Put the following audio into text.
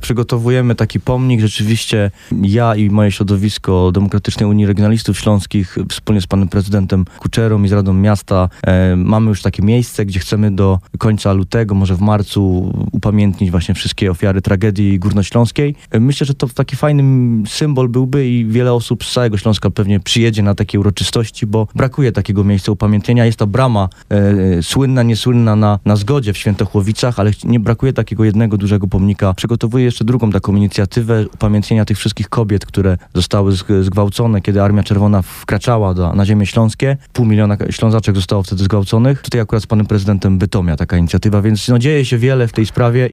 przygotowujemy taki pomnik. Rzeczywiście ja i moje środowisko Demokratycznej Unii Regionalistów Śląskich wspólnie z panem prezydentem Kuczerą i z Radą Miasta mamy już takie miejsce, gdzie chcemy do końca lutego, może w marcu upamiętnić właśnie wszystkie ofiary tragedii górnośląskiej. Myślę, że to taki fajny symbol byłby i wiele osób z całego Śląska pewnie przyjedzie na takie uroczystości, bo brakuje takiego miejsca upamiętnienia. Jest to brama słynna, niesłynna na Zgodzie w Świętochłowicach, ale nie brakuje takiego jednego dużego pomnika. Przygotowuję jeszcze drugą taką inicjatywę upamiętnienia tych wszystkich kobiet, które zostały zgwałcone, kiedy Armia Czerwona wkraczała na ziemię śląskie. 500 000 Ślązaczek zostało wtedy zgwałconych. Tutaj akurat z panem prezydentem Bytomia taka inicjatywa, więc dzieje się wiele w tej sprawie